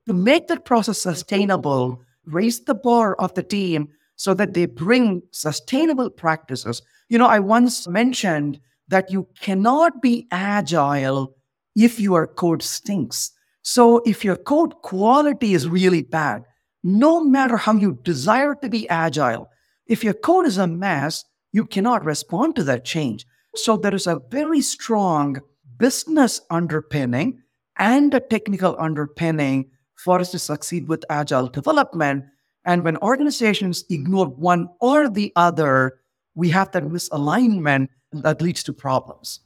to make that process sustainable, raise the bar of the team so that they bring sustainable practices. I once mentioned that you cannot be agile if your code stinks. So if your code quality is really bad, no matter how you desire to be agile, if your code is a mess, you cannot respond to that change. So there is a very strong business underpinning and a technical underpinning for us to succeed with agile development. And when organizations ignore one or the other, we have that misalignment that leads to problems.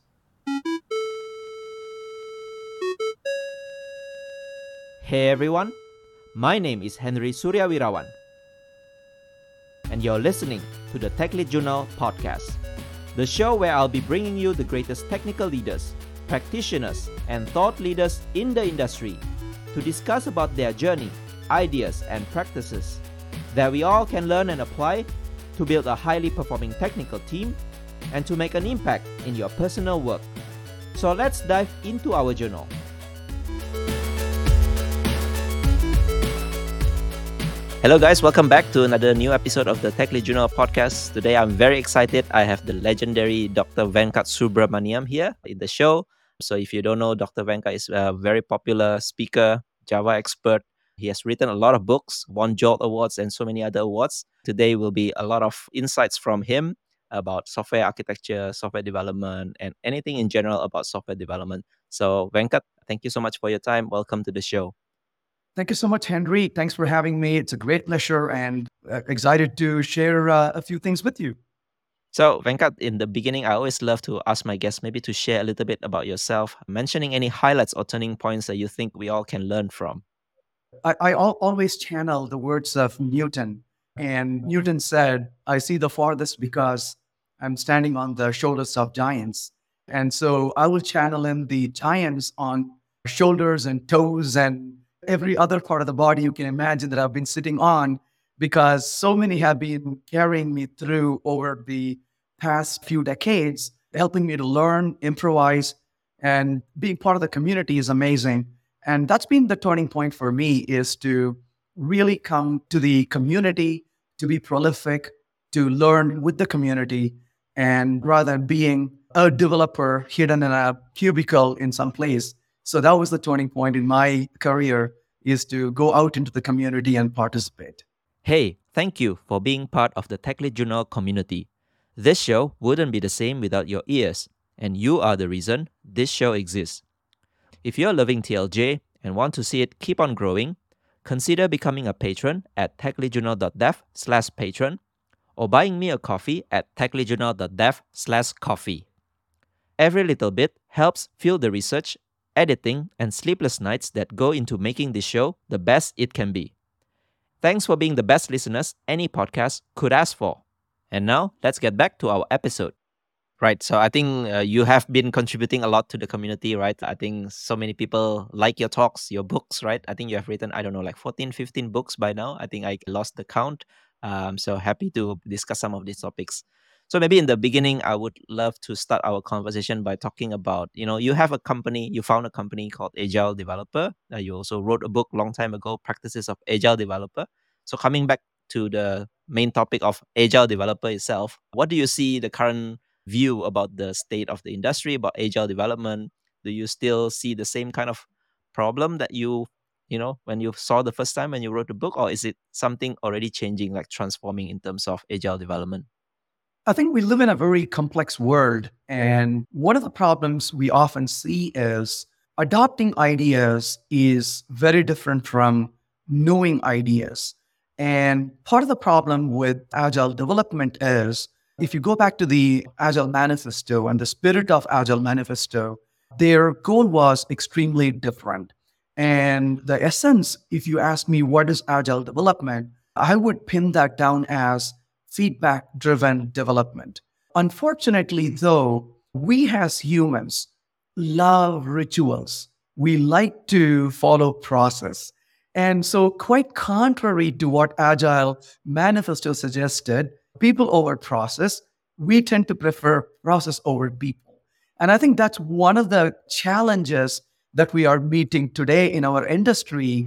Hey everyone, my name is Henry Suryawirawan, and you're listening to the Tech Lead Journal podcast, the show where I'll be bringing you the greatest technical leaders, practitioners, and thought leaders in the industry to discuss about their journey, ideas, and practices that we all can learn and apply to build a highly performing technical team and to make an impact in your personal work. So let's dive into our journal. Hello guys, welcome back to another new episode of the Tech Lead Journal podcast. Today I'm very excited. I have the legendary Dr. Venkat Subramaniam here in the show. So if you don't know, Dr. Venkat is a very popular speaker, Java expert. He has written a lot of books, won Jolt Awards and so many other awards. Today will be a lot of insights from him about software architecture, software development, and anything in general about software development. So Venkat, thank you so much for your time. Welcome to the show. Thank you so much, Henry. Thanks for having me. It's a great pleasure and excited to share a few things with you. So, Venkat, in the beginning, I always love to ask my guests maybe to share a little bit about yourself, mentioning any highlights or turning points that you think we all can learn from. I always channel the words of Newton. And Newton said, I see the farthest because I'm standing on the shoulders of giants. And so I will channel in the giants on shoulders and toes and every other part of the body you can imagine that I've been sitting on, because so many have been carrying me through over the past few decades, helping me to learn, improvise, and being part of the community is amazing. And that's been the turning point for me, is to really come to the community, to be prolific, to learn with the community, and rather than being a developer hidden in a cubicle in some place. So that was the turning point in my career, is to go out into the community and participate. Hey, thank you for being part of the Tech Lead Journal community. This show wouldn't be the same without your ears, and you are the reason this show exists. If you're loving TLJ and want to see it keep on growing, consider becoming a patron at techleadjournal.dev/patron or buying me a coffee at techleadjournal.dev/coffee. Every little bit helps fuel the research, editing, and sleepless nights that go into making this show the best it can be. Thanks for being the best listeners any podcast could ask for. And now, let's get back to our episode. Right, so I think you have been contributing a lot to the community, right? I think so many people like your talks, your books, right? I think you have written, 14, 15 books by now. I think I lost the count. So happy to discuss some of these topics. So maybe in the beginning, I would love to start our conversation by talking about, you have a company, you found a company called Agile Developer. You also wrote a book long time ago, Practices of Agile Developer. So coming back to the main topic of Agile Developer itself, what do you see the current view about the state of the industry, about Agile development? Do you still see the same kind of problem that when you saw the first time when you wrote the book, or is it something already changing, like transforming in terms of Agile development? I think we live in a very complex world. And one of the problems we often see is adopting ideas is very different from knowing ideas. And part of the problem with Agile development is, if you go back to the Agile Manifesto and the spirit of Agile Manifesto, their goal was extremely different. And the essence, if you ask me what is Agile development, I would pin that down as feedback-driven development. Unfortunately, though, we as humans love rituals. We like to follow process. And so, quite contrary to what Agile Manifesto suggested, people over process, we tend to prefer process over people. And I think that's one of the challenges that we are meeting today in our industry,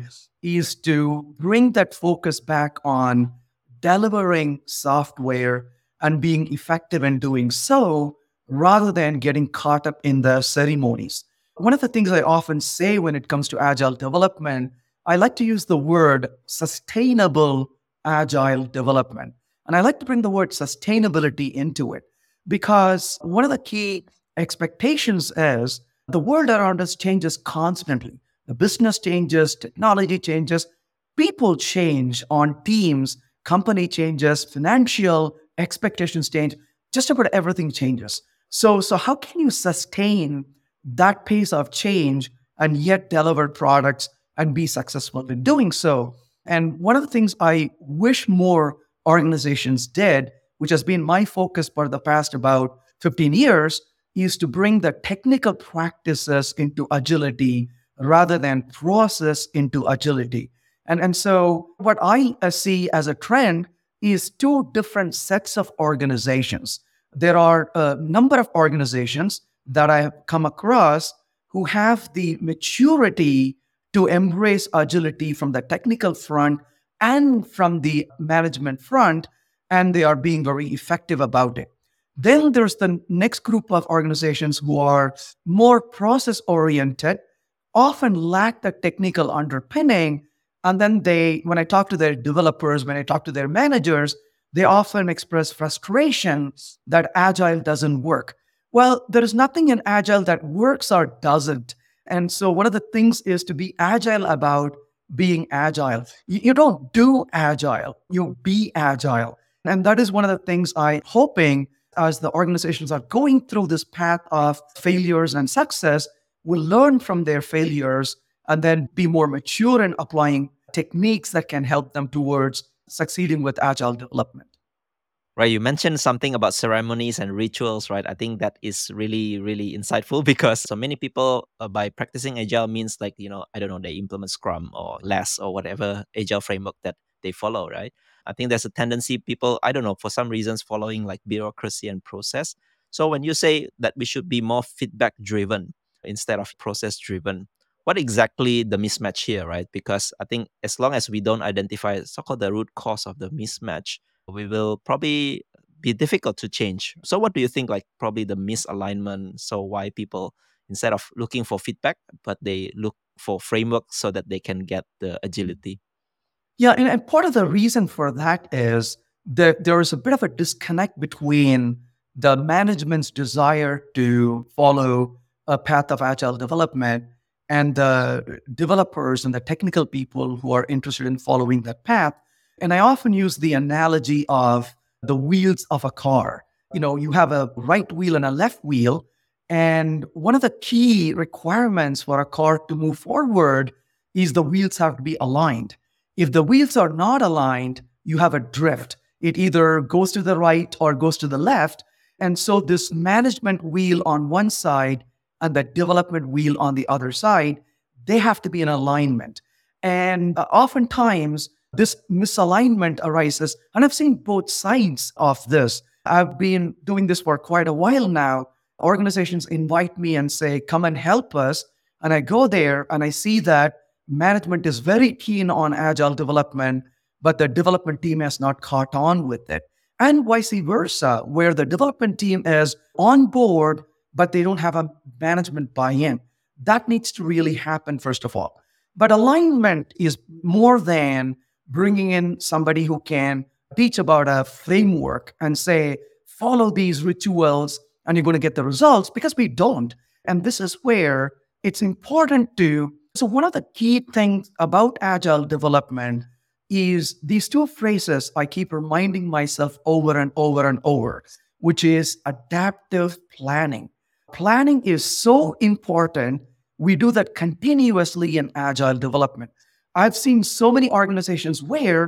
is to bring that focus back on delivering software and being effective in doing so rather than getting caught up in the ceremonies. One of the things I often say when it comes to agile development, I like to use the word sustainable agile development. And I like to bring the word sustainability into it because one of the key expectations is the world around us changes constantly. The business changes, technology changes, people change on teams, company changes, financial expectations change, just about everything changes. So how can you sustain that pace of change and yet deliver products and be successful in doing so? And one of the things I wish more organizations did, which has been my focus for the past about 15 years, is to bring the technical practices into agility rather than process into agility. And so what I see as a trend is two different sets of organizations. There are a number of organizations that I have come across who have the maturity to embrace agility from the technical front and from the management front, and they are being very effective about it. Then there's the next group of organizations who are more process oriented, often lack the technical underpinning. And then when I talk to their developers, when I talk to their managers, they often express frustration that agile doesn't work. Well, there is nothing in agile that works or doesn't. And so one of the things is to be agile about being agile. You don't do agile, you be agile. And that is one of the things I'm hoping as the organizations are going through this path of failures and success, will learn from their failures and then be more mature in applying techniques that can help them towards succeeding with agile development. Right, you mentioned something about ceremonies and rituals, right? I think that is really, really insightful because so many people, by practicing agile, means like, I don't know, they implement Scrum or less or whatever agile framework that they follow, right? I think there's a tendency people, I don't know, for some reasons, following like bureaucracy and process. So when you say that we should be more feedback driven instead of process driven, what exactly the mismatch here, right? Because I think as long as we don't identify so-called the root cause of the mismatch, we will probably be difficult to change. So what do you think, like probably the misalignment? So why people, instead of looking for feedback, but they look for framework so that they can get the agility? Yeah, and part of the reason for that is that there is a bit of a disconnect between the management's desire to follow a path of agile development and the developers and the technical people who are interested in following that path. And I often use the analogy of the wheels of a car. You have a right wheel and a left wheel. And one of the key requirements for a car to move forward is the wheels have to be aligned. If the wheels are not aligned, you have a drift. It either goes to the right or goes to the left. And so this management wheel on one side and the development wheel on the other side, they have to be in alignment. And oftentimes, this misalignment arises. And I've seen both sides of this. I've been doing this for quite a while now. Organizations invite me and say, come and help us. And I go there and I see that management is very keen on agile development, but the development team has not caught on with it. And vice versa, where the development team is on board, but they don't have a management buy-in. That needs to really happen, first of all. But alignment is more than bringing in somebody who can teach about a framework and say, follow these rituals and you're going to get the results, because we don't. And this is where it's important to. So one of the key things about agile development is these two phrases I keep reminding myself over and over and over, which is adaptive planning. Planning is so important. We do that continuously in agile development. I've seen so many organizations where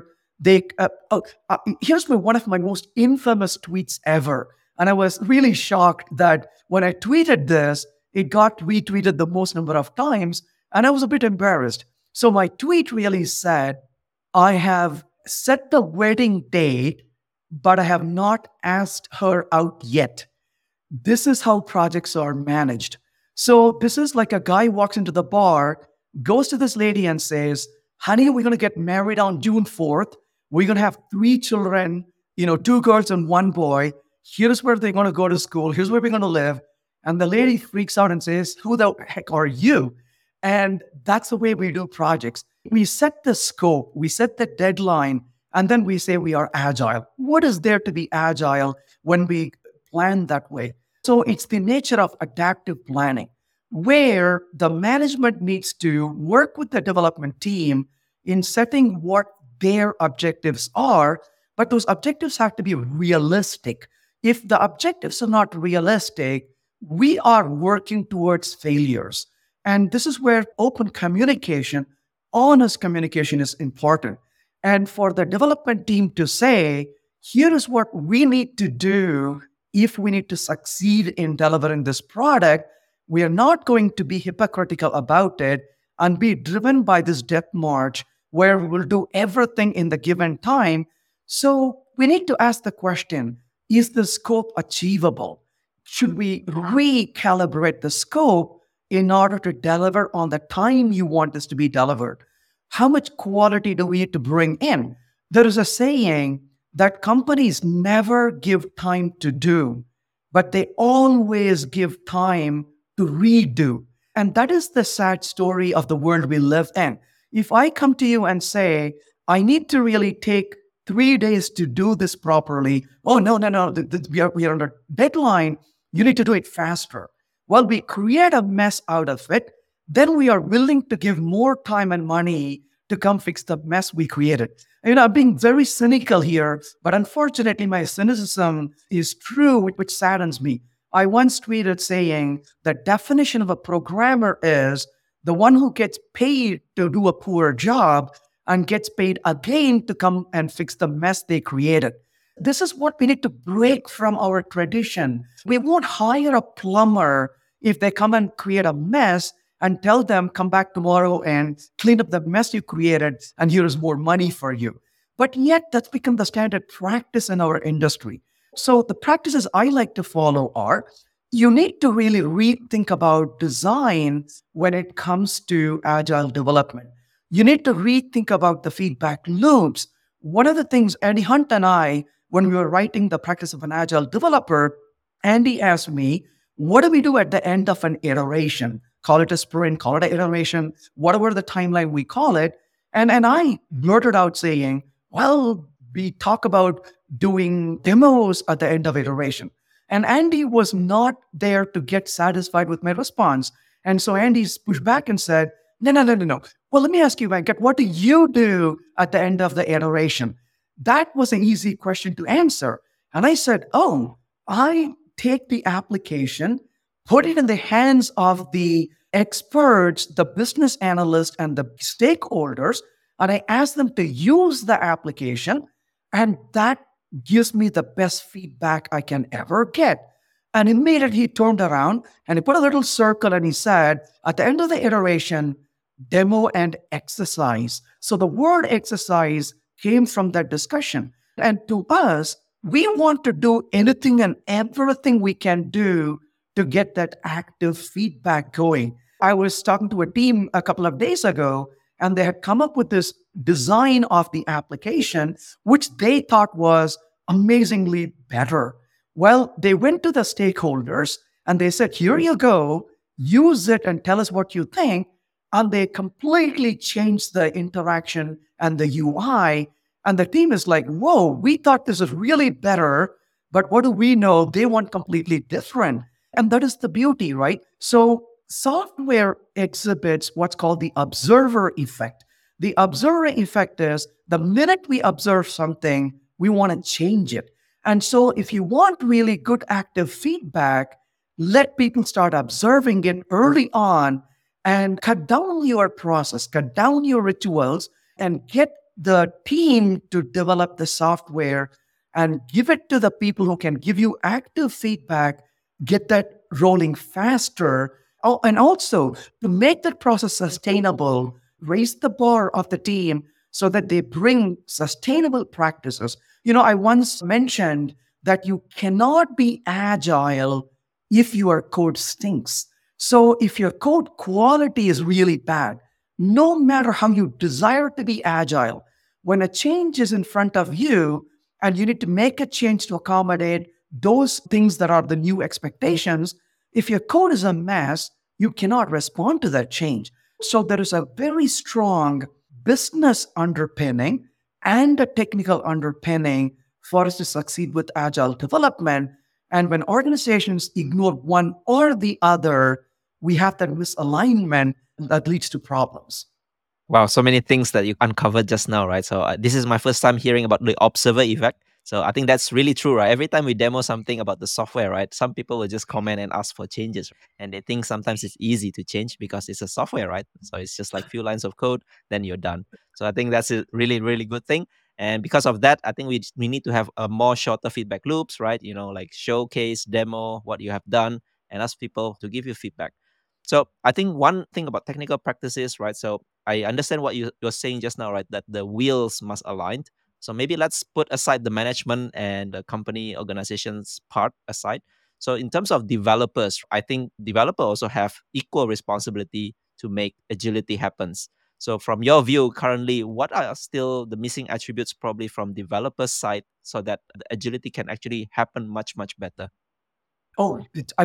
here's one of my most infamous tweets ever. And I was really shocked that when I tweeted this, it got retweeted the most number of times. And I was a bit embarrassed. So my tweet really said, I have set the wedding date, but I have not asked her out yet. This is how projects are managed. So this is like a guy walks into the bar, goes to this lady and says, honey, we're going to get married on June 4th. We're going to have 3 children, 2 girls and 1 boy. Here's where they're going to go to school. Here's where we're going to live. And the lady freaks out and says, who the heck are you? And that's the way we do projects. We set the scope, we set the deadline, and then we say we are agile. What is there to be agile when we plan that way? So it's the nature of adaptive planning, where the management needs to work with the development team in setting what their objectives are, but those objectives have to be realistic. If the objectives are not realistic, we are working towards failures. And this is where open communication, honest communication is important. And for the development team to say, here is what we need to do if we need to succeed in delivering this product, we are not going to be hypocritical about it and be driven by this death march where we will do everything in the given time. So we need to ask the question, is the scope achievable? Should we recalibrate the scope in order to deliver on the time you want this to be delivered? How much quality do we need to bring in? There is a saying that companies never give time to do, but they always give time to redo. And that is the sad story of the world we live in. If I come to you and say, I need to really take 3 days to do this properly. Oh, no, we are under deadline. You need to do it faster. Well, we create a mess out of it. Then we are willing to give more time and money to come fix the mess we created. I'm being very cynical here, but unfortunately, my cynicism is true, which saddens me. I once tweeted saying the definition of a programmer is the one who gets paid to do a poor job and gets paid again to come and fix the mess they created. This is what we need to break from our tradition. We won't hire a plumber if they come and create a mess and tell them, come back tomorrow and clean up the mess you created, and here is more money for you. But yet, that's become the standard practice in our industry. So the practices I like to follow are, you need to really rethink about design when it comes to agile development. You need to rethink about the feedback loops. One of the things Andy Hunt and I, when we were writing the practice of an agile developer, Andy asked me, what do we do at the end of an iteration? Call it a sprint, call it an iteration, whatever the timeline we call it. And I blurted out saying, well, we talk about doing demos at the end of iteration. And Andy was not there to get satisfied with my response. And so Andy's pushed back and said, no. Well, let me ask you, Venkat, what do you do at the end of the iteration? That was an easy question to answer. And I said, I take the application, put it in the hands of the experts, the business analysts, and the stakeholders, and I ask them to use the application, and that gives me the best feedback I can ever get. And immediately he turned around and he put a little circle and he said, at the end of the iteration, demo and exercise. So the word exercise came from that discussion. And to us, we want to do anything and everything we can do to get that active feedback going. I was talking to a team a couple of days ago, and they had come up with this design of the application, which they thought was amazingly better. Well, they went to the stakeholders and they said, here you go, use it and tell us what you think. And they completely changed the interaction and the UI. And the team is like, whoa, we thought this was really better, but what do we know? They want completely different. And that is the beauty, right? So software exhibits what's called the observer effect. The observer effect is the minute we observe something, we want to change it. And so if you want really good active feedback, let people start observing it early on and cut down your process, cut down your rituals, and get the team to develop the software and give it to the people who can give you active feedback, get that rolling faster. Oh, and also to make that process sustainable, raise the bar of the team so that they bring sustainable practices. I once mentioned that you cannot be agile if your code stinks. So if your code quality is really bad, No matter how you desire to be agile, when a change is in front of you and you need to make a change to accommodate those things that are the new expectations, if your code is a mess, you cannot respond to that change. So there is a very strong business underpinning and a technical underpinning for us to succeed with agile development. And when organizations ignore one or the other, we have that misalignment that leads to problems. Wow, so many things that you uncovered just now, right? So this is my first time hearing about the observer effect. So I think that's really true, right? Every time we demo something about the software, right, some people will just comment and ask for changes, and they think sometimes it's easy to change because it's a software, right? So it's just like few lines of code, then you're done. So I think that's a really, really good thing. And because of that, I think we need to have a more shorter feedback loops, right? Like showcase, demo what you have done, and ask people to give you feedback. So I think one thing about technical practices, right? So I understand what you're saying just now, right? That the wheels must align. So maybe let's put aside the management and the company organizations part aside. So in terms of developers, I think developers also have equal responsibility to make agility happens. So from your view, currently, what are still the missing attributes probably from developers' side so that the agility can actually happen much, much better? Oh,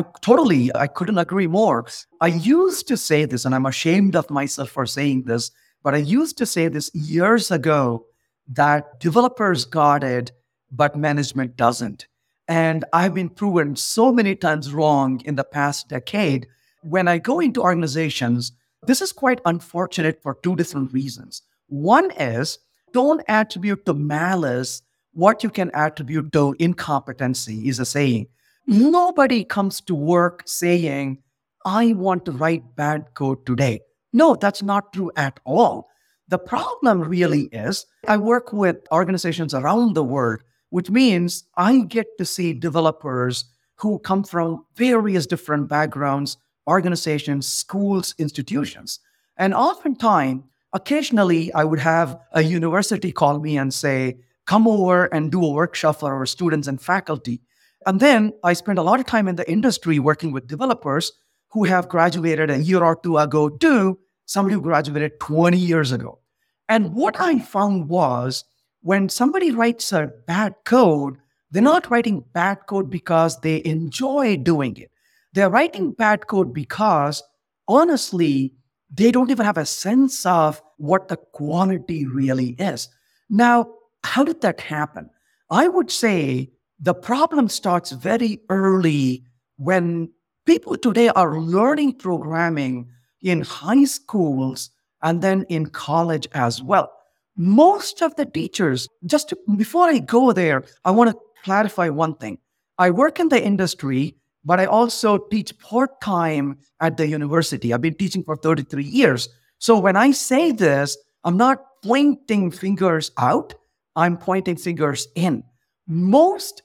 I couldn't agree more. I used to say this, and I'm ashamed of myself for saying this, but I used to say this years ago that developers got it, but management doesn't. And I've been proven so many times wrong in the past decade. When I go into organizations, this is quite unfortunate for two different reasons. One is don't attribute to malice what you can attribute to incompetency, is a saying. Nobody comes to work saying, I want to write bad code today. No, that's not true at all. The problem really is I work with organizations around the world, which means I get to see developers who come from various different backgrounds, organizations, schools, institutions. And oftentimes, occasionally, I would have a university call me and say, come over and do a workshop for our students and faculty. And then I spent a lot of time in the industry working with developers who have graduated a year or two ago to somebody who graduated 20 years ago. And what I found was when somebody writes a bad code, they're not writing bad code because they enjoy doing it. They're writing bad code because, honestly, they don't even have a sense of what the quality really is. Now, how did that happen? I would say the problem starts very early when people today are learning programming in high schools and then in college as well. Most of the teachers, before I go there, I want to clarify one thing. I work in the industry, but I also teach part time at the university. I've been teaching for 33 years. So when I say this, I'm not pointing fingers out, I'm pointing fingers in. Most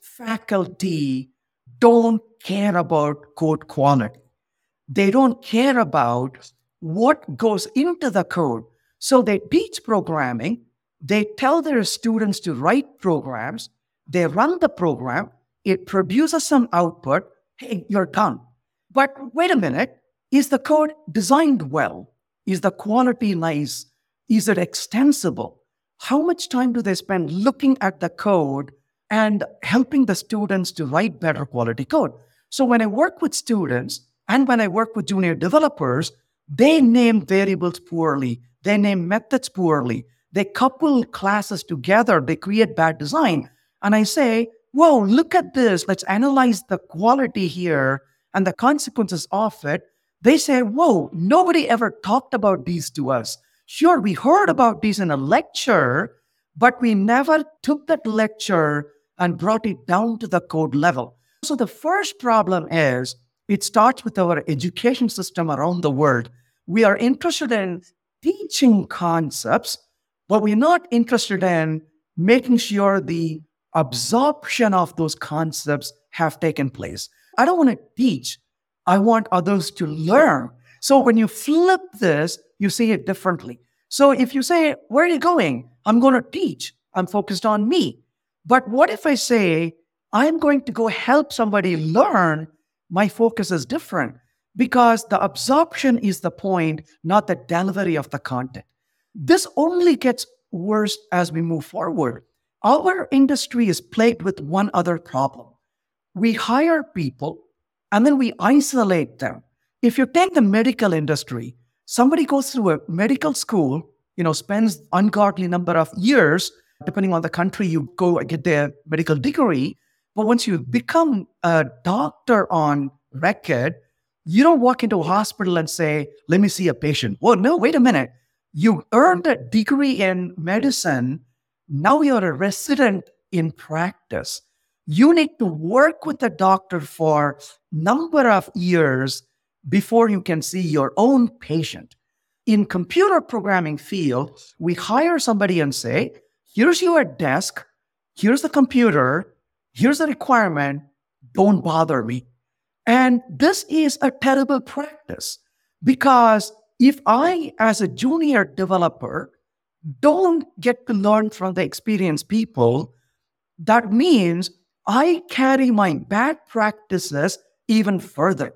faculty don't care about code quality. They don't care about what goes into the code. So they teach programming. They tell their students to write programs. They run the program. It produces some output. Hey, you're done. But wait a minute. Is the code designed well? Is the quality nice? Is it extensible? How much time do they spend looking at the code and helping the students to write better quality code? So when I work with students and when I work with junior developers, they name variables poorly. They name methods poorly. They couple classes together. They create bad design. And I say, whoa, look at this. Let's analyze the quality here and the consequences of it. They say, whoa, nobody ever talked about these to us. Sure, we heard about these in a lecture, but we never took that lecture and brought it down to the code level. So the first problem is it starts with our education system around the world. We are interested in teaching concepts, but we're not interested in making sure the absorption of those concepts have taken place. I don't want to teach. I want others to learn. So when you flip this, you see it differently. So if you say, where are you going? I'm going to teach. I'm focused on me. But what if I say, I'm going to go help somebody learn? My focus is different because the absorption is the point, not the delivery of the content. This only gets worse as we move forward. Our industry is plagued with one other problem. We hire people and then we isolate them. If you take the medical industry, somebody goes through a medical school, spends ungodly number of years, depending on the country you go get their medical degree. But once you become a doctor on record, you don't walk into a hospital and say, let me see a patient. Well, no, wait a minute. You earned a degree in medicine. Now you're a resident in practice. You need to work with the doctor for number of years before you can see your own patient. In computer programming field, we hire somebody and say, here's your desk, here's the computer, here's the requirement, don't bother me. And this is a terrible practice because if I, as a junior developer, don't get to learn from the experienced people, that means I carry my bad practices even further.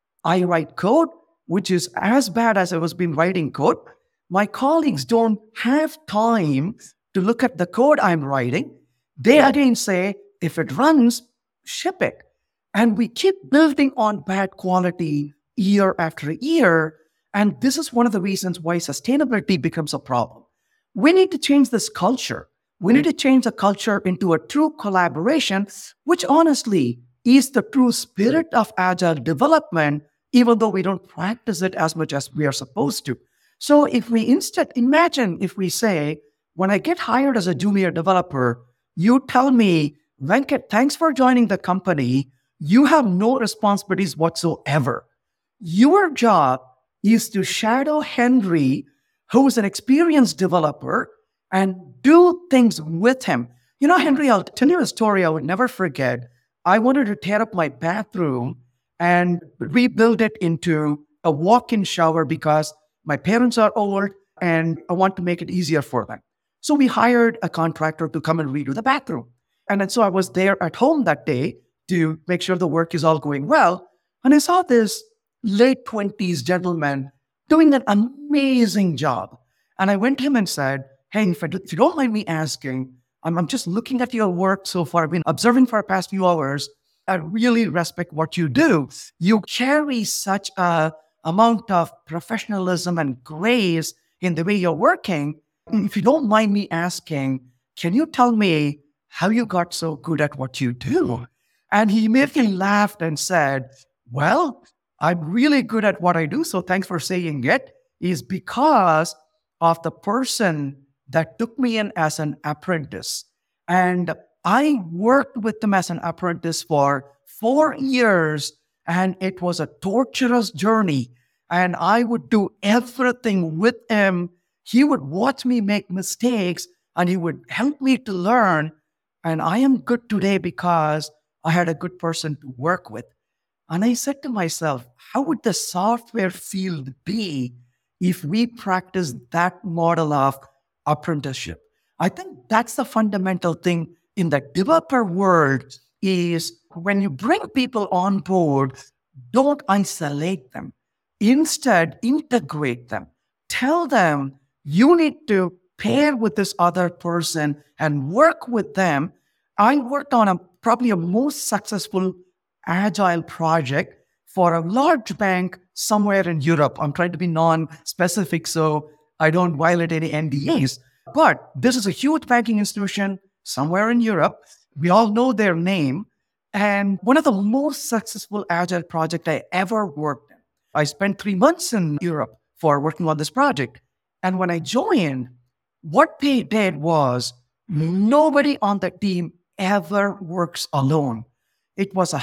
I write code, which is as bad as I was been writing code. My colleagues don't have time to look at the code I'm writing. They again say, if it runs, ship it. And we keep building on bad quality year after year. And this is one of the reasons why sustainability becomes a problem. We need to change this culture. We need to change the culture into a true collaboration, which honestly is the true spirit of agile development, even though we don't practice it as much as we are supposed to. So if we instead imagine if we say, when I get hired as a junior developer, you tell me, Venkat, thanks for joining the company. You have no responsibilities whatsoever. Your job is to shadow Henry, who's an experienced developer, and do things with him. Henry, I'll tell you a story I would never forget. I wanted to tear up my bathroom and rebuild it into a walk-in shower because my parents are old and I want to make it easier for them. So we hired a contractor to come and redo the bathroom. And then so I was there at home that day to make sure the work is all going well. And I saw this late 20s gentleman doing an amazing job. And I went to him and said, hey, if you don't mind me asking, I'm just looking at your work so far. I've been observing for the past few hours. I really respect what you do. You carry such a amount of professionalism and grace in the way you're working. If you don't mind me asking, can you tell me how you got so good at what you do? And he immediately laughed and said, well, I'm really good at what I do, so thanks for saying it, is because of the person that took me in as an apprentice. And I worked with them as an apprentice for 4 years, and it was a torturous journey. And I would do everything with him. He would watch me make mistakes, and he would help me to learn. And I am good today because I had a good person to work with. And I said to myself, how would the software field be if we practice that model of apprenticeship? I think that's the fundamental thing in the developer world is when you bring people on board, don't isolate them. Instead, integrate them. Tell them you need to pair with this other person and work with them. I worked on probably a most successful agile project for a large bank somewhere in Europe. I'm trying to be non-specific so I don't violate any NDAs. But this is a huge banking institution somewhere in Europe. We all know their name. And one of the most successful agile projects I ever worked in. I spent 3 months in Europe for working on this project. And when I joined, what they did was nobody on the team ever works alone. It was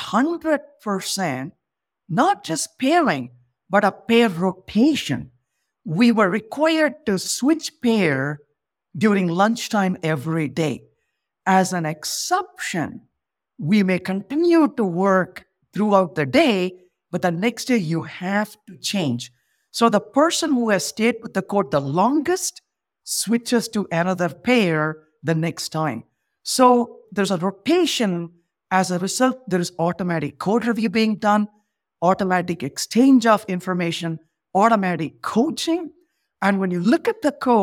100%, not just pairing, but a pair rotation. We were required to switch pair during lunchtime every day. As an exception, we may continue to work throughout the day, but the next day you have to change. So the person who has stayed with the code the longest switches to another pair the next time. So there's a rotation. As a result, there is automatic code review being done. automatic exchange of information, automatic coaching. And when you look at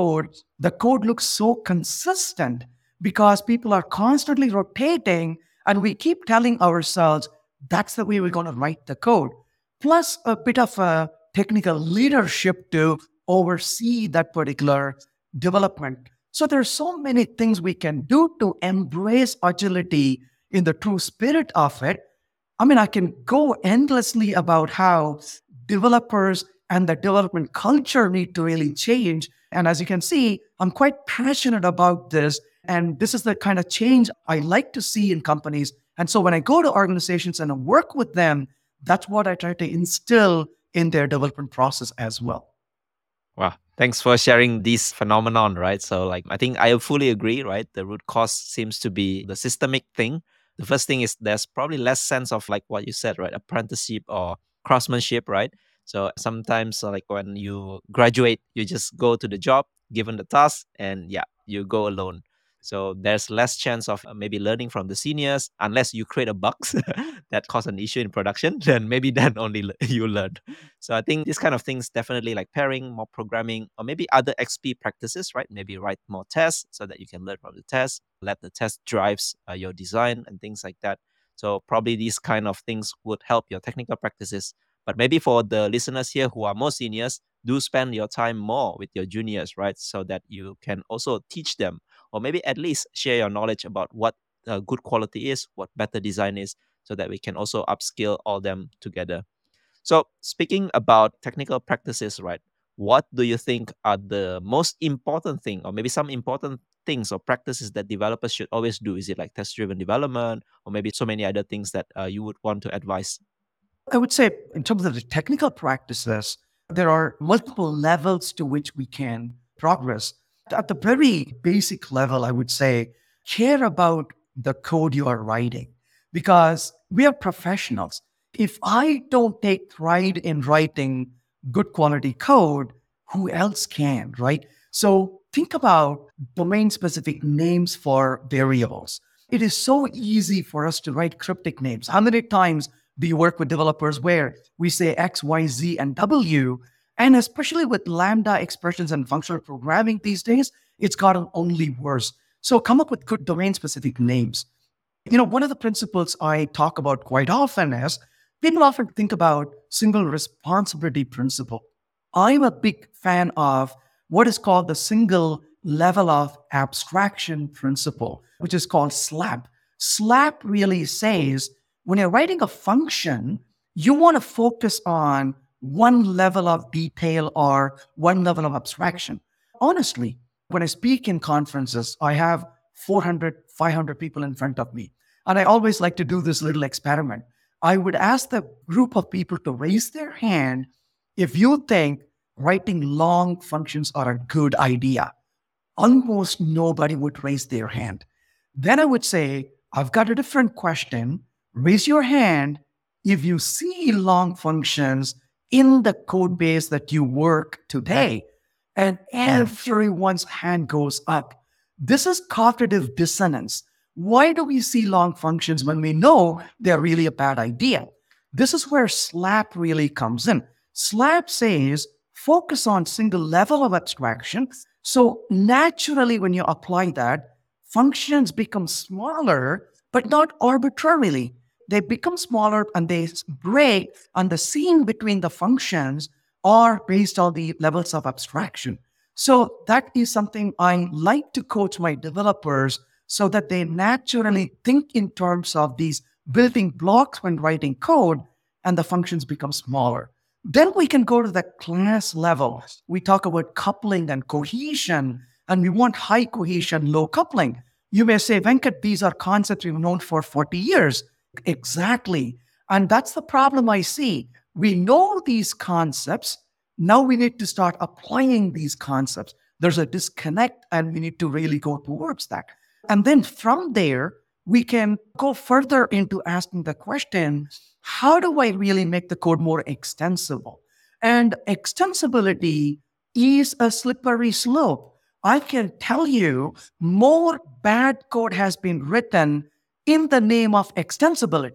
the code looks so consistent because people are constantly rotating and we keep telling ourselves that's the way we're going to write the code. Plus a bit of a technical leadership to oversee that particular development. So there's so many things we can do to embrace agility in the true spirit of it. I mean, I can go endlessly about how developers and the development culture need to really change. And as you can see, I'm quite passionate about this. And this is the kind of change I like to see in companies. And so when I go to organizations and I work with them, that's what I try to instill in their development process as well. Wow. Thanks for sharing this phenomenon, right? So I think I fully agree, right? The root cause seems to be the systemic thing. The first thing is there's probably less sense of what you said, right? Apprenticeship or craftsmanship, right? So sometimes when you graduate, you just go to the job, given the task, and yeah, you go alone. So there's less chance of maybe learning from the seniors unless you create a bugs that cause an issue in production. Then maybe then only you learn. So I think these kind of things definitely like pairing more programming or maybe other XP practices, right? Maybe write more tests so that you can learn from the test, let the test drives your design and things like that. So probably these kind of things would help your technical practices. But maybe for the listeners here who are more seniors, do spend your time more with your juniors, right? So that you can also teach them or maybe at least share your knowledge about what good quality is, what better design is, so that we can also upskill all them together. So speaking about technical practices, right? What do you think are the most important thing or maybe some important things or practices that developers should always do? Is it like test-driven development or maybe so many other things that you would want to advise? I would say, in terms of the technical practices, there are multiple levels to which we can progress. At the very basic level, I would say, care about the code you are writing because we are professionals. If I don't take pride in writing good quality code, who else can, right? So think about domain specific names for variables. It is so easy for us to write cryptic names. How many times do you work with developers where we say X, Y, Z, and W? And especially with Lambda expressions and functional programming these days, it's gotten only worse. So come up with good domain specific names. One of the principles I talk about quite often is people often think about single responsibility principle. I'm a big fan of what is called the single level of abstraction principle, which is called SLAP. SLAP really says when you're writing a function, you want to focus on one level of detail or one level of abstraction. Honestly, when I speak in conferences, I have 400, 500 people in front of me. And I always like to do this little experiment. I would ask the group of people to raise their hand if you think writing long functions are a good idea. Almost nobody would raise their hand. Then I would say, I've got a different question. Raise your hand if you see long functions in the code base that you work today. And everyone's hand goes up. This is cognitive dissonance. Why do we see long functions when we know they're really a bad idea? This is where SLAP really comes in. SLAP says, focus on single level of abstraction. So naturally, when you apply that, functions become smaller, but not arbitrarily. They become smaller and they break, and the seam between the functions are based on the levels of abstraction. So that is something I like to coach my developers so that they naturally think in terms of these building blocks when writing code and the functions become smaller. Then we can go to the class level. We talk about coupling and cohesion, and we want high cohesion, low coupling. You may say, Venkat, these are concepts we've known for 40 years. Exactly. And that's the problem I see. We know these concepts. Now we need to start applying these concepts. There's a disconnect, and we need to really go towards that. And then from there, we can go further into asking the question, how do I really make the code more extensible? And extensibility is a slippery slope. I can tell you more bad code has been written in the name of extensibility.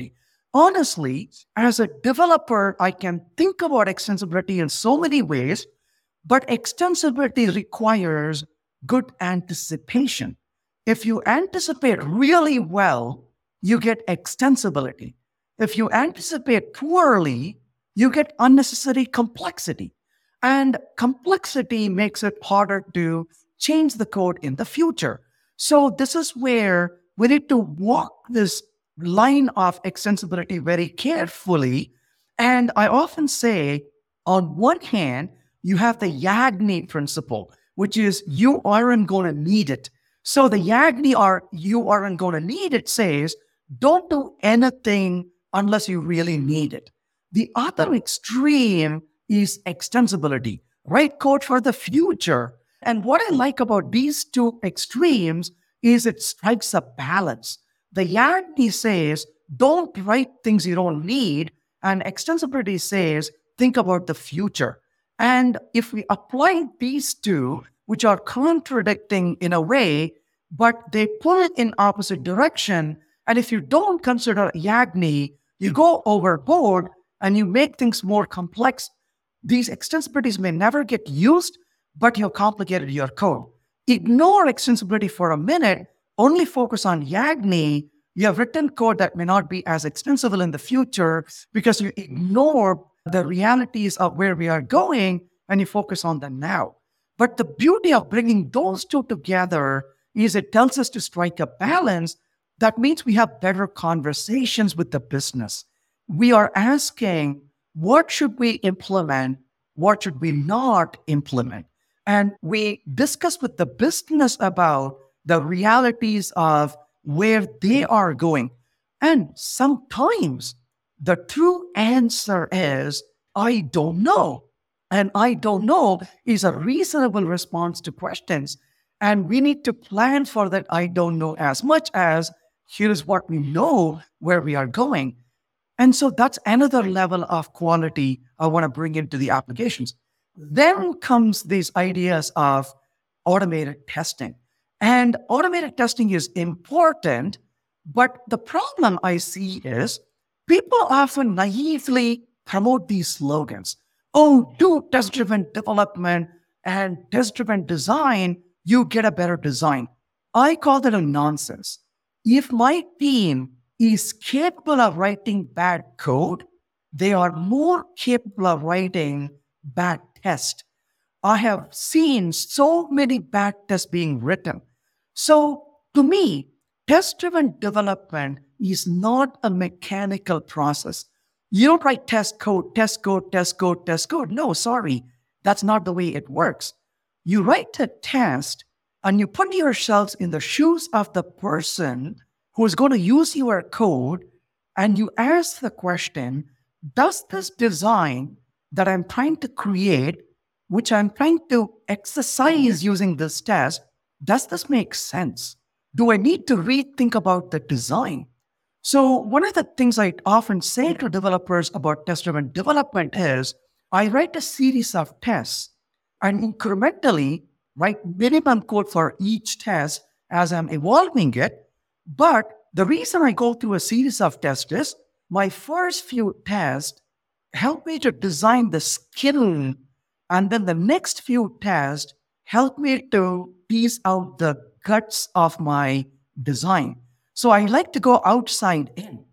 Honestly, as a developer, I can think about extensibility in so many ways, but extensibility requires good anticipation. If you anticipate really well, you get extensibility. If you anticipate poorly, you get unnecessary complexity. And complexity makes it harder to change the code in the future. So, this is where we need to walk this line of extensibility very carefully. And I often say, on one hand, you have the Yagni principle, which is you aren't going to need it. So the Yagni or you aren't going to need it says, don't do anything unless you really need it. The other extreme is extensibility, write code for the future. And what I like about these two extremes is it strikes a balance. The Yagni says, don't write things you don't need. And extensibility says, think about the future. And if we apply these two, which are contradicting in a way, but they pull it in opposite direction, and if you don't consider Yagni, you go overboard and you make things more complex. These extensibilities may never get used, but you've complicated your code. Ignore extensibility for a minute, only focus on Yagni. You have written code that may not be as extensible in the future because you ignore the realities of where we are going and you focus on the now. But the beauty of bringing those two together is it tells us to strike a balance. That means we have better conversations with the business. We are asking, what should we implement? What should we not implement? And we discuss with the business about the realities of where they are going. And sometimes the true answer is, I don't know. And I don't know is a reasonable response to questions. And we need to plan for that I don't know as much as here is what we know where we are going. And so that's another level of quality I want to bring into the applications. Then comes these ideas of automated testing. And automated testing is important, but the problem I see is people often naively promote these slogans. Oh, do test-driven development and test-driven design, you get a better design. I call that a nonsense. If my team is capable of writing bad code, they are more capable of writing bad tests. I have seen so many bad tests being written. So to me, test-driven development is not a mechanical process. You don't write test code, test code, test code, test code. No, sorry. That's not the way it works. You write a test and you put yourselves in the shoes of the person who is going to use your code and you ask the question, does this design that I'm trying to create, which I'm trying to exercise using this test, does this make sense? Do I need to rethink about the design? So one of the things I often say to developers about test-driven development is, I write a series of tests and incrementally write minimum code for each test as I'm evolving it. But the reason I go through a series of tests is my first few tests help me to design the skin, and then the next few tests help me to piece out the guts of my design. So I like to go outside in.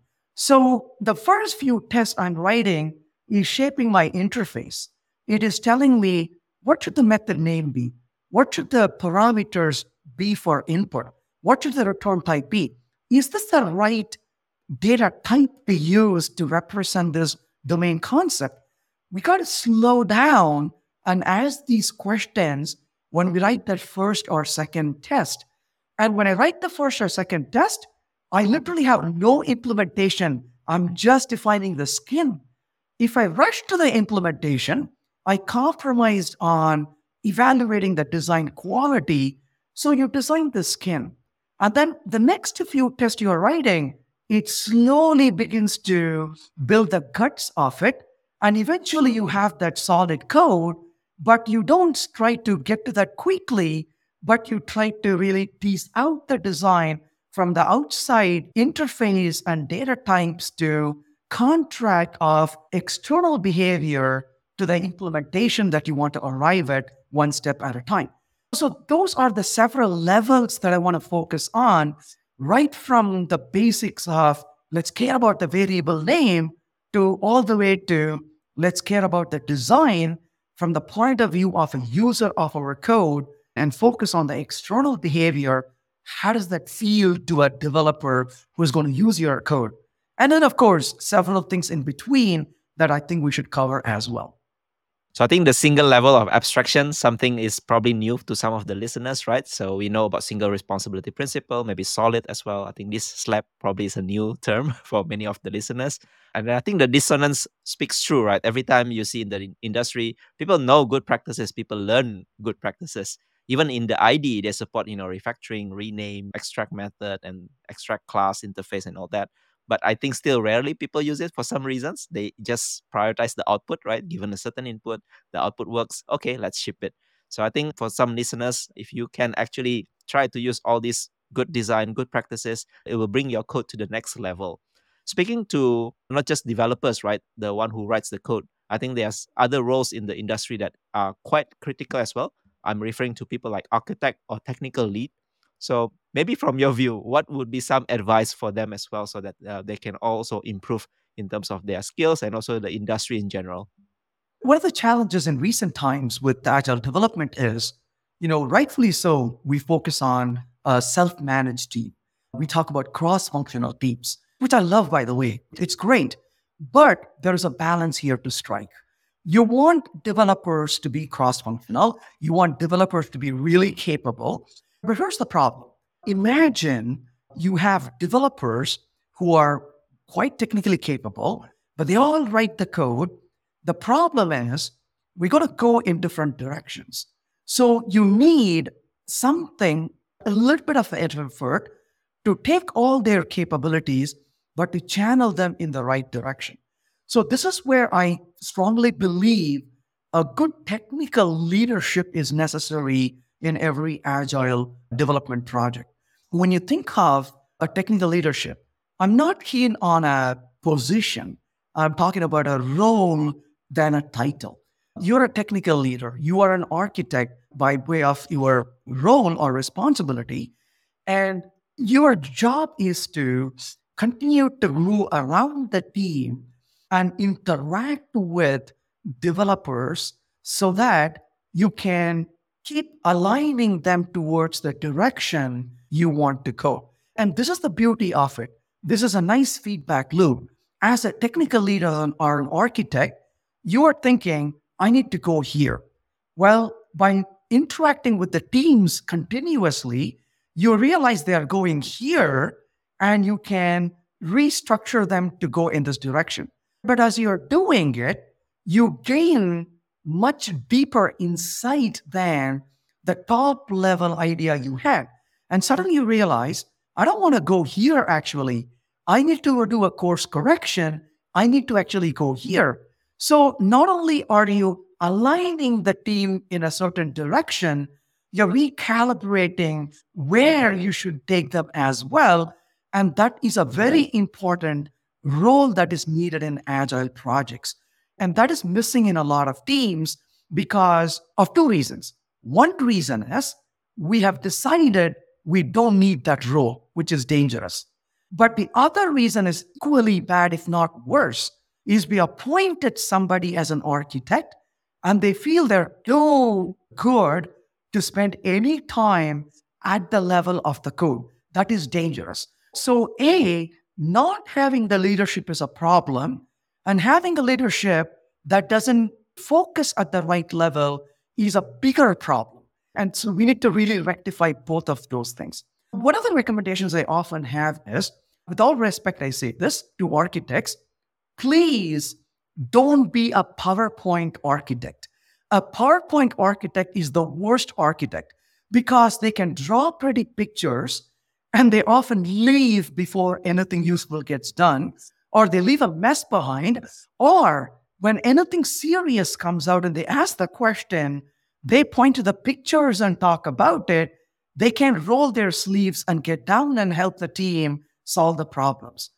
So the first few tests I'm writing is shaping my interface. It is telling me what should the method name be? What should the parameters be for input? What should the return type be? Is this the right data type to use to represent this domain concept? We got to slow down and ask these questions when we write that first or second test. And when I write the first or second test, I literally have no implementation. I'm just defining the skin. If I rush to the implementation, I compromised on evaluating the design quality. So you design the skin. And then the next few tests you're writing, it slowly begins to build the guts of it. And eventually you have that solid code, but you don't try to get to that quickly, but you try to really piece out the design from the outside interface and data types to contract of external behavior to the implementation that you want to arrive at one step at a time. So those are the several levels that I want to focus on, right from the basics of let's care about the variable name to all the way to let's care about the design from the point of view of a user of our code and focus on the external behavior. How does that feel to a developer who's going to use your code? And then, of course, several things in between that I think we should cover as well. So I think the single level of abstraction, something is probably new to some of the listeners, right? So we know about single responsibility principle, maybe solid as well. I think this SLAP probably is a new term for many of the listeners. And I think the dissonance speaks true, right? Every time you see in the industry, people know good practices, people learn good practices. Even in the IDE, they support, refactoring, rename, extract method, and extract class interface and all that. But I think still rarely people use it for some reasons. They just prioritize the output, right? Given a certain input, the output works. Okay, let's ship it. So I think for some listeners, if you can actually try to use all these good design, good practices, it will bring your code to the next level. Speaking to not just developers, right? The one who writes the code, I think there's other roles in the industry that are quite critical as well. I'm referring to people like architect or technical lead. So maybe from your view, what would be some advice for them as well so that they can also improve in terms of their skills and also the industry in general? One of the challenges in recent times with agile development is, rightfully so, we focus on a self-managed team. We talk about cross-functional teams, which I love, by the way. It's great. But there's a balance here to strike. You want developers to be cross-functional. You want developers to be really capable. But here's the problem. Imagine you have developers who are quite technically capable, but they all write the code. The problem is we're going to go in different directions. So you need something, a little bit of effort to take all their capabilities, but to channel them in the right direction. So this is where I strongly believe a good technical leadership is necessary in every agile development project. When you think of a technical leadership, I'm not keen on a position. I'm talking about a role than a title. You're a technical leader. You are an architect by way of your role or responsibility. And your job is to continue to move around the team and interact with developers so that you can keep aligning them towards the direction you want to go. And this is the beauty of it. This is a nice feedback loop. As a technical leader or an architect, you are thinking, I need to go here. Well, by interacting with the teams continuously, you realize they are going here and you can restructure them to go in this direction. But as you're doing it, you gain much deeper insight than the top level idea you had. And suddenly you realize, I don't want to go here actually. I need to do a course correction. I need to actually go here. So not only are you aligning the team in a certain direction, you're recalibrating where you should take them as well. And that is a very important role that is needed in agile projects. And that is missing in a lot of teams because of two reasons. One reason is we have decided we don't need that role, which is dangerous. But the other reason is equally bad, if not worse, is we appointed somebody as an architect and they feel they're too good to spend any time at the level of the code. That is dangerous. So not having the leadership is a problem, and having a leadership that doesn't focus at the right level is a bigger problem. And so we need to really rectify both of those things. One of the recommendations I often have is, with all respect, I say this to architects, please don't be a PowerPoint architect. A PowerPoint architect is the worst architect because they can draw pretty pictures and they often leave before anything useful gets done, or they leave a mess behind, or when anything serious comes out and they ask the question, they point to the pictures and talk about it. They can roll their sleeves and get down and help the team solve the problems.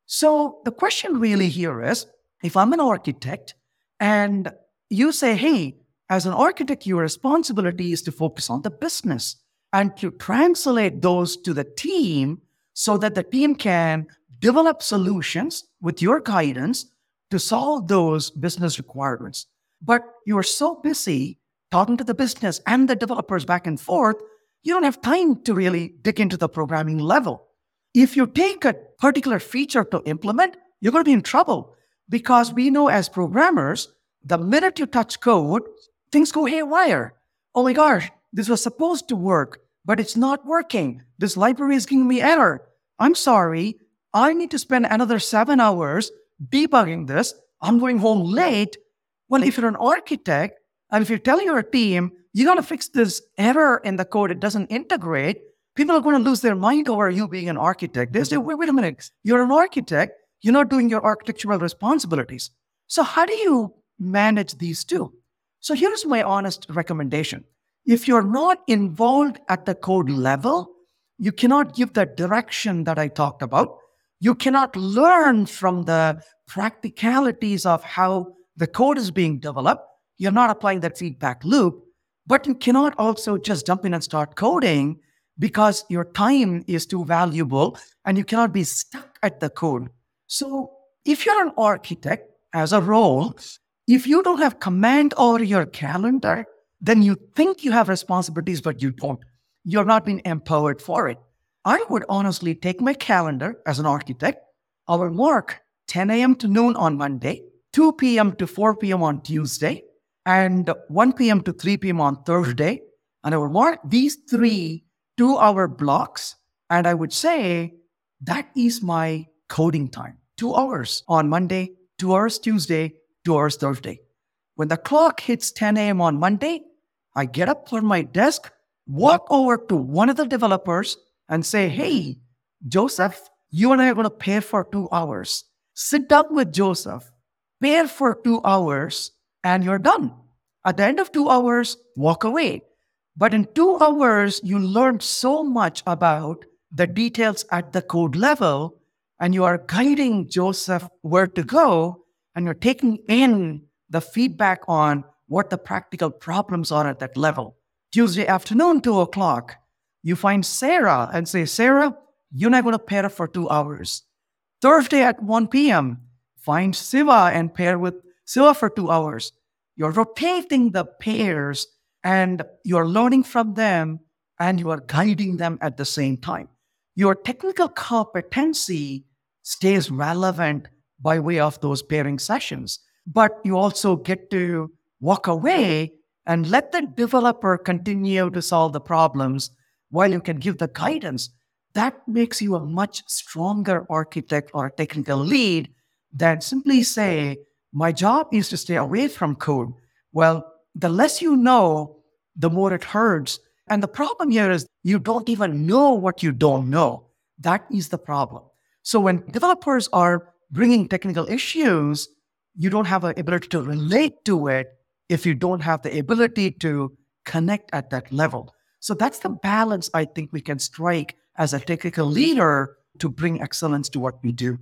So the question really here is, if I'm an architect and you say, hey, as an architect, your responsibility is to focus on the business and to translate those to the team so that the team can develop solutions with your guidance to solve those business requirements. But you're so busy talking to the business and the developers back and forth, you don't have time to really dig into the programming level. If you take a particular feature to implement, you're going to be in trouble because we know as programmers, the minute you touch code, things go haywire. Oh my gosh, this was supposed to work, but it's not working. This library is giving me error. I'm sorry. I need to spend another 7 hours debugging this. I'm going home late. Well, if you're an architect and if you tell your team, you got to fix this error in the code, it doesn't integrate, people are going to lose their mind over you being an architect. They say, wait a minute, you're an architect, you're not doing your architectural responsibilities. So how do you manage these two? So here's my honest recommendation. If you're not involved at the code level, you cannot give the direction that I talked about. You cannot learn from the practicalities of how the code is being developed. You're not applying that feedback loop, but you cannot also just jump in and start coding because your time is too valuable and you cannot be stuck at the code. So if you're an architect as a role, if you don't have command over your calendar, then you think you have responsibilities, but you don't. You're not being empowered for it. I would honestly take my calendar as an architect. I will mark 10 a.m. to noon on Monday, 2 p.m. to 4 p.m. on Tuesday, and 1 p.m. to 3 p.m. on Thursday. And I will mark these 3 2-hour blocks. And I would say that is my coding time. 2 hours on Monday, 2 hours Tuesday, 2 hours Thursday. When the clock hits 10 a.m. on Monday, I get up from my desk, walk over to one of the developers and say, hey, Joseph, you and I are going to pair for 2 hours. Sit down with Joseph, pair for 2 hours, and you're done. At the end of 2 hours, walk away. But in 2 hours, you learned so much about the details at the code level, and you are guiding Joseph where to go, and you're taking in the feedback on what the practical problems are at that level. Tuesday afternoon, 2 o'clock, you find Sarah and say, Sarah, you and I are going to pair up for 2 hours. Thursday at 1 p.m., find Siva and pair with Siva for 2 hours. You're rotating the pairs and you're learning from them and you are guiding them at the same time. Your technical competency stays relevant by way of those pairing sessions, but you also get to walk away and let the developer continue to solve the problems while you can give the guidance. That makes you a much stronger architect or technical lead than simply say, my job is to stay away from code. Well, the less you know, the more it hurts. And the problem here is you don't even know what you don't know. That is the problem. So when developers are bringing technical issues, you don't have the ability to relate to it if you don't have the ability to connect at that level. So that's the balance I think we can strike as a technical leader to bring excellence to what we do.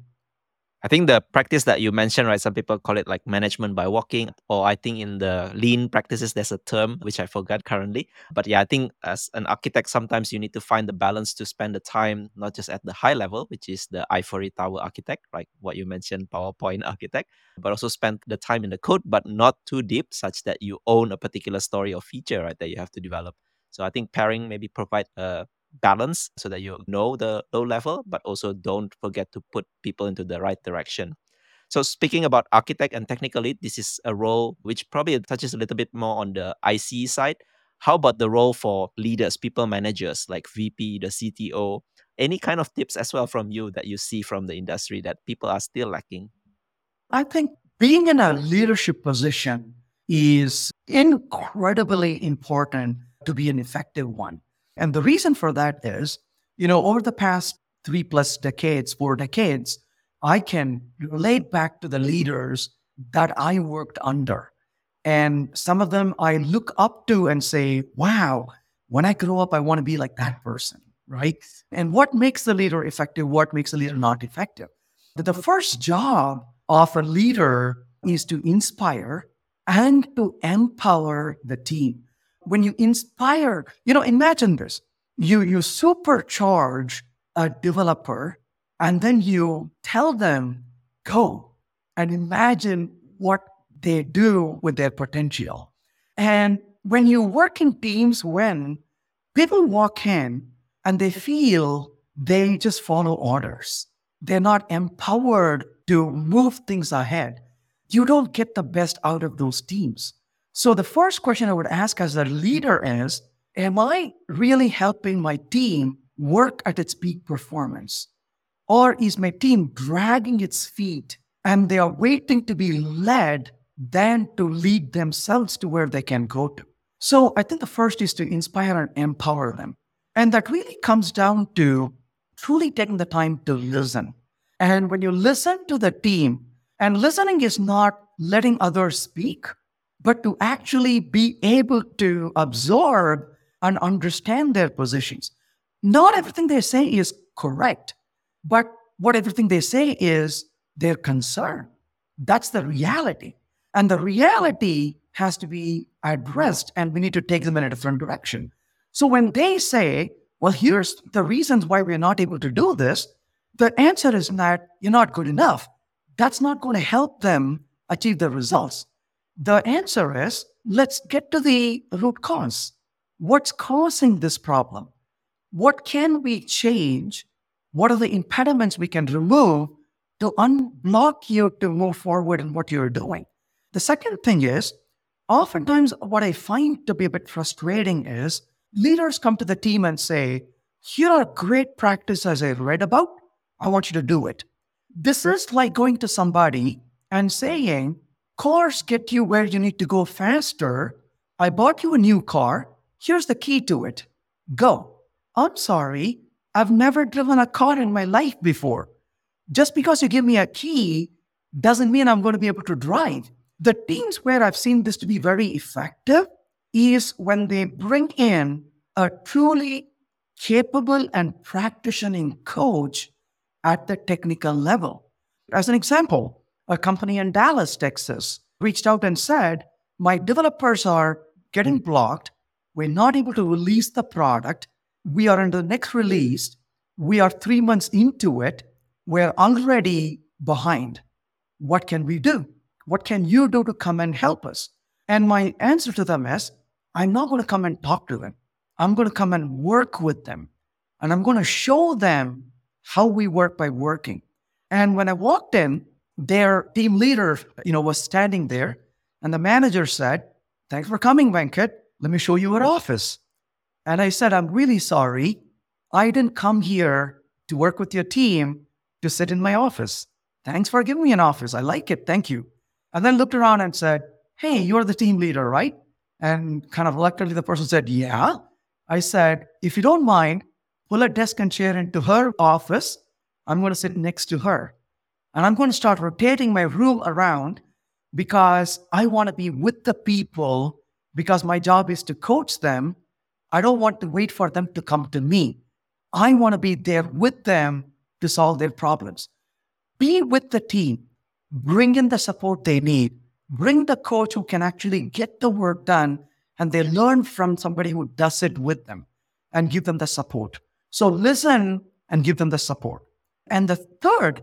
I think the practice that you mentioned, right? Some people call it like management by walking, or I think in the lean practices, there's a term which I forgot currently. But yeah, I think as an architect, sometimes you need to find the balance to spend the time, not just at the high level, which is the ivory tower architect, like what you mentioned, PowerPoint architect, but also spend the time in the code, but not too deep, such that you own a particular story or feature, right, that you have to develop. So I think pairing maybe provide a balance so that you know the low level, but also don't forget to put people into the right direction. So speaking about architect and technical lead, this is a role which probably touches a little bit more on the IC side. How about the role for leaders, people managers like VP, the CTO? Any kind of tips as well from you that you see from the industry that people are still lacking? I think being in a leadership position is incredibly important to be an effective one. And the reason for that is, over the past 3+ decades, 4 decades, I can relate back to the leaders that I worked under. And some of them I look up to and say, wow, when I grow up, I want to be like that person, right? And what makes the leader effective? What makes the leader not effective? that the first job of a leader is to inspire and to empower the team. When you inspire, imagine this. You supercharge a developer and then you tell them, go and imagine what they do with their potential. And when you work in teams, when people walk in and they feel they just follow orders, they're not empowered to move things ahead, you don't get the best out of those teams. So the first question I would ask as a leader is, am I really helping my team work at its peak performance? Or is my team dragging its feet and they are waiting to be led than to lead themselves to where they can go to? So I think the first is to inspire and empower them. And that really comes down to truly taking the time to listen. And when you listen to the team, and listening is not letting others speak, but to actually be able to absorb and understand their positions. Not everything they say is correct, but what everything they say is their concern. That's the reality. And the reality has to be addressed, and we need to take them in a different direction. So when they say, well, here's the reasons why we're not able to do this, the answer is that you're not good enough. That's not going to help them achieve the results. The answer is, let's get to the root cause. What's causing this problem? What can we change? What are the impediments we can remove to unblock you to move forward in what you're doing? The second thing is, oftentimes what I find to be a bit frustrating is leaders come to the team and say, here are great practices I read about. I want you to do it. This is like going to somebody and saying, cars get you where you need to go faster. I bought you a new car. Here's the key to it. Go. I'm sorry. I've never driven a car in my life before. Just because you give me a key doesn't mean I'm going to be able to drive. The teams where I've seen this to be very effective is when they bring in a truly capable and practicing coach at the technical level. As an example, a company in Dallas, Texas, reached out and said, my developers are getting blocked. We're not able to release the product. We are in the next release. We are 3 months into it. We're already behind. What can we do? What can you do to come and help us? And my answer to them is, I'm not going to come and talk to them. I'm going to come and work with them. And I'm going to show them how we work by working. And when I walked in, their team leader, was standing there. And the manager said, thanks for coming, Venkat. Let me show you our office. And I said, I'm really sorry. I didn't come here to work with your team to sit in my office. Thanks for giving me an office. I like it. Thank you. And then looked around and said, hey, you're the team leader, right? And kind of reluctantly, the person said, yeah. I said, if you don't mind, pull a desk and chair into her office. I'm going to sit next to her. And I'm going to start rotating my room around because I want to be with the people because my job is to coach them. I don't want to wait for them to come to me. I want to be there with them to solve their problems. Be with the team. Bring in the support they need. Bring the coach who can actually get the work done, and they learn from somebody who does it with them and give them the support. So listen and give them the support. And the third,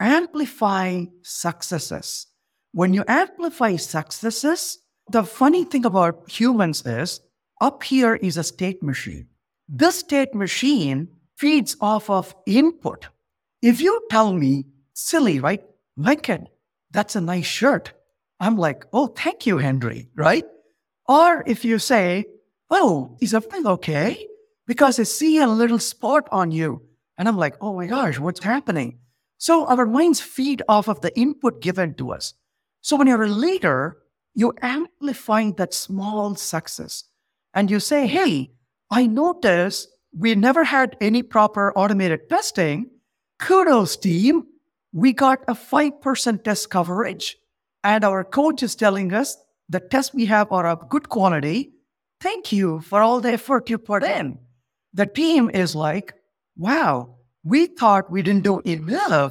amplify successes. When you amplify successes, the funny thing about humans is up here is a state machine. This state machine feeds off of input. If you tell me, silly, right? Venkat, that's a nice shirt. I'm like, oh, thank you, Henry, right? Or if you say, oh, is everything okay? Because I see a little spot on you. And I'm like, oh my gosh, what's happening? So our minds feed off of the input given to us. So when you're a leader, you amplify that small success. And you say, hey, I noticed we never had any proper automated testing. Kudos, team. We got a 5% test coverage. And our coach is telling us the tests we have are of good quality. Thank you for all the effort you put in. The team is like, wow, we thought we didn't do enough.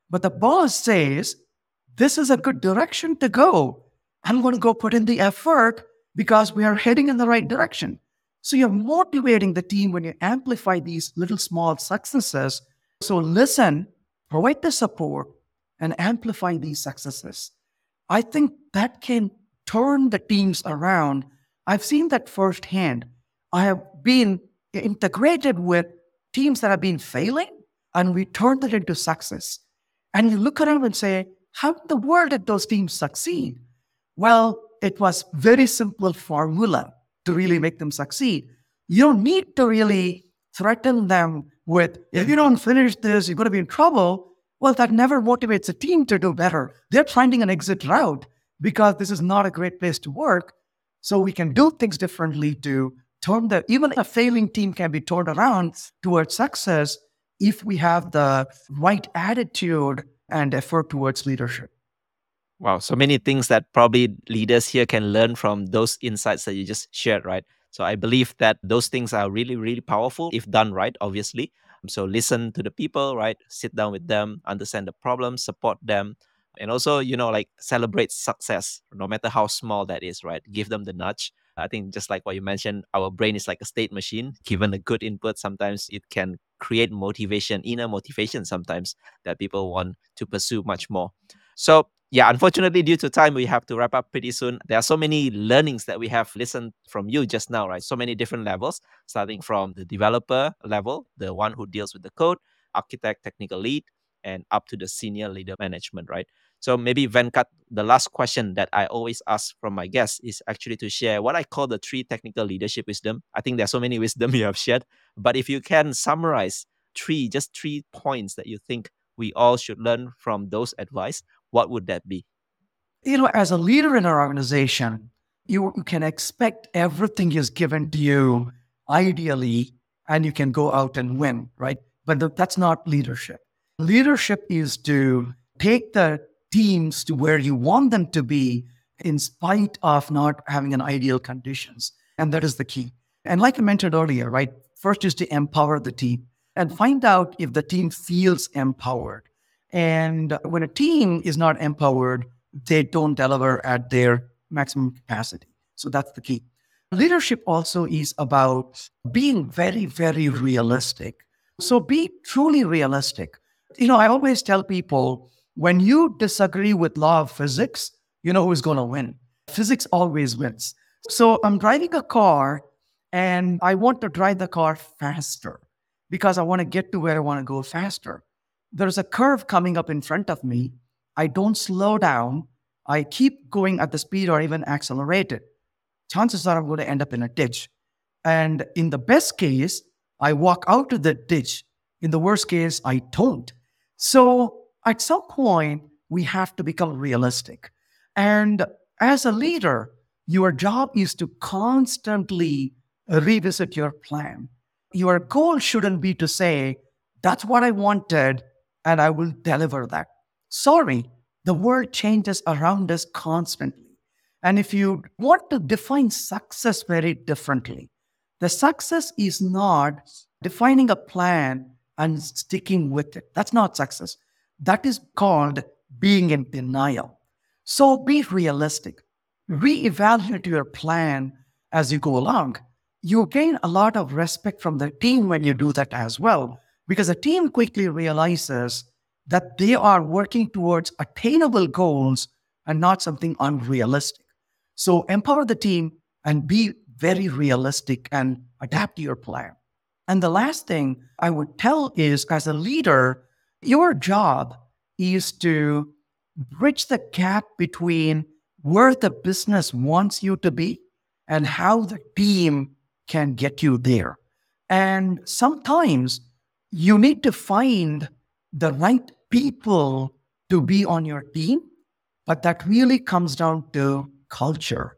But the boss says, this is a good direction to go. I'm going to go put in the effort because we are heading in the right direction. So you're motivating the team when you amplify these little small successes. So listen, provide the support, and amplify these successes. I think that can turn the teams around. I've seen that firsthand. I have been integrated with teams that have been failing, and we turn that into success. And you look around and say, how in the world did those teams succeed? Well, it was very simple formula to really make them succeed. You don't need to really threaten them with, if you don't finish this, you're going to be in trouble. Well, that never motivates a team to do better. They're finding an exit route because this is not a great place to work. So we can do things differently to turn even a failing team can be turned around towards success if we have the right attitude and effort towards leadership. Wow, so many things that probably leaders here can learn from those insights that you just shared, right? So I believe that those things are really, really powerful if done right, obviously. So listen to the people, right? Sit down with them, understand the problems, support them, and also, like celebrate success, no matter how small that is, right? Give them the nudge. I think just like what you mentioned, our brain is like a state machine. Given a good input, sometimes it can create motivation, inner motivation sometimes that people want to pursue much more. So yeah, unfortunately, due to time, we have to wrap up pretty soon. There are so many learnings that we have listened from you just now, right? So many different levels, starting from the developer level, the one who deals with the code, architect, technical lead, and up to the senior leader management, right? So maybe Venkat, the last question that I always ask from my guests is actually to share what I call the 3 technical leadership wisdom. I think there's so many wisdom you have shared, but if you can summarize just 3 points that you think we all should learn from those advice, what would that be? As a leader in our organization, you can expect everything is given to you ideally, and you can go out and win, right? But that's not leadership. Leadership is to take the teams to where you want them to be in spite of not having an ideal conditions. And that is the key. And like I mentioned earlier, right? First is to empower the team and find out if the team feels empowered. And when a team is not empowered, they don't deliver at their maximum capacity. So that's the key. Leadership also is about being very, very realistic. So be truly realistic. I always tell people, when you disagree with law of physics, you know who's going to win. Physics always wins. So I'm driving a car and I want to drive the car faster because I want to get to where I want to go faster. There's a curve coming up in front of me. I don't slow down. I keep going at the speed or even accelerate it. Chances are I'm going to end up in a ditch. And in the best case, I walk out of the ditch. In the worst case, I don't. So at some point, we have to become realistic. And as a leader, your job is to constantly revisit your plan. Your goal shouldn't be to say, that's what I wanted, and I will deliver that. Sorry, the world changes around us constantly. And if you want to define success very differently, the success is not defining a plan and sticking with it. That's not success. That is called being in denial. So be realistic. Reevaluate your plan as you go along. You gain a lot of respect from the team when you do that as well, because the team quickly realizes that they are working towards attainable goals and not something unrealistic. So empower the team and be very realistic and adapt to your plan. And the last thing I would tell is, as a leader, your job is to bridge the gap between where the business wants you to be and how the team can get you there. And sometimes you need to find the right people to be on your team, but that really comes down to culture.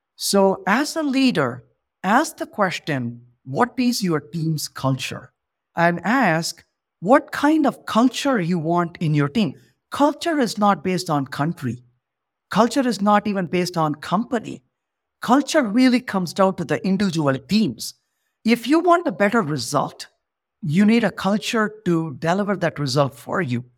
So as a leader, ask the question, what is your team's culture? And ask what kind of culture you want in your team. Culture is not based on country. Culture is not even based on company. Culture really comes down to the individual teams. If you want a better result, you need a culture to deliver that result for you.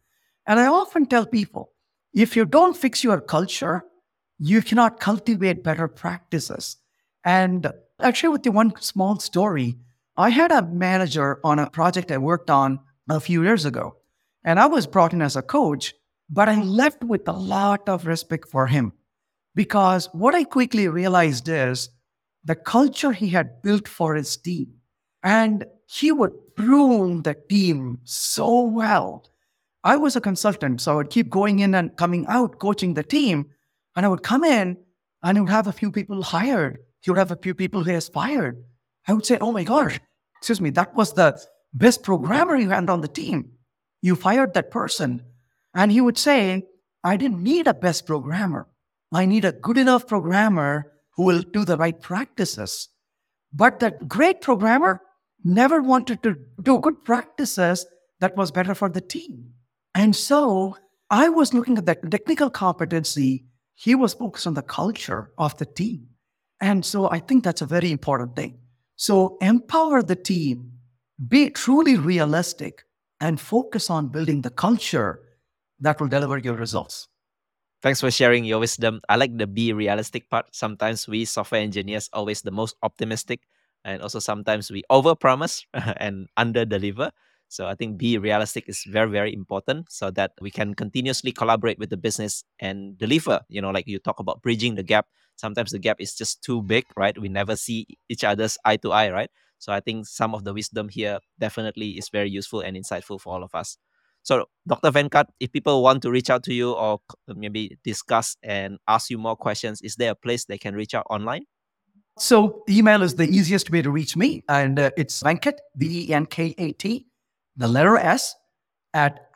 And I often tell people, if you don't fix your culture, you cannot cultivate better practices. And I'll share with you one small story. I had a manager on a project I worked on a few years ago, and I was brought in as a coach, but I left with a lot of respect for him because what I quickly realized is the culture he had built for his team. And he would prune the team so well. I was a consultant, so I would keep going in and coming out, coaching the team. And I would come in and I would have a few people hired. He would have a few people who he has fired. I would say, oh my gosh, excuse me, that was the best programmer you had on the team. You fired that person. And he would say, I didn't need a best programmer. I need a good enough programmer who will do the right practices. But that great programmer never wanted to do good practices that was better for the team. And so I was looking at the technical competency. He was focused on the culture of the team. And so I think that's a very important thing. So empower the team, be truly realistic, and focus on building the culture that will deliver your results. Thanks for sharing your wisdom. I like the be realistic part. Sometimes we software engineers always the most optimistic, and also sometimes we overpromise and underdeliver. So I think be realistic is very, very important so that we can continuously collaborate with the business and deliver. Like you talk about bridging the gap. Sometimes the gap is just too big, right? We never see each other's eye to eye, right? So I think some of the wisdom here definitely is very useful and insightful for all of us. So, Dr. Venkat, if people want to reach out to you or maybe discuss and ask you more questions, is there a place they can reach out online? So email is the easiest way to reach me. And it's Venkat, Venkat, the letter S, at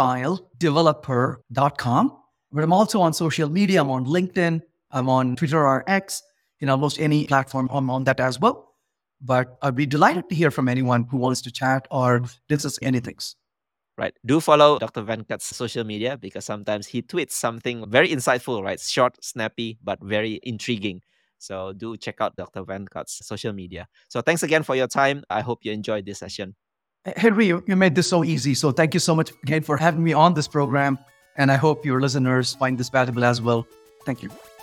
agiledeveloper.com. But I'm also on social media. I'm on LinkedIn. I'm on Twitter or X. Almost any platform, I'm on that as well. But I'd be delighted to hear from anyone who wants to chat or discuss anything. Right. Do follow Dr. Venkat's social media because sometimes he tweets something very insightful, right? Short, snappy, but very intriguing. So do check out Dr. Venkat's social media. So thanks again for your time. I hope you enjoyed this session. Henry, you made this so easy. So thank you so much again for having me on this program. And I hope your listeners find this valuable as well. Thank you.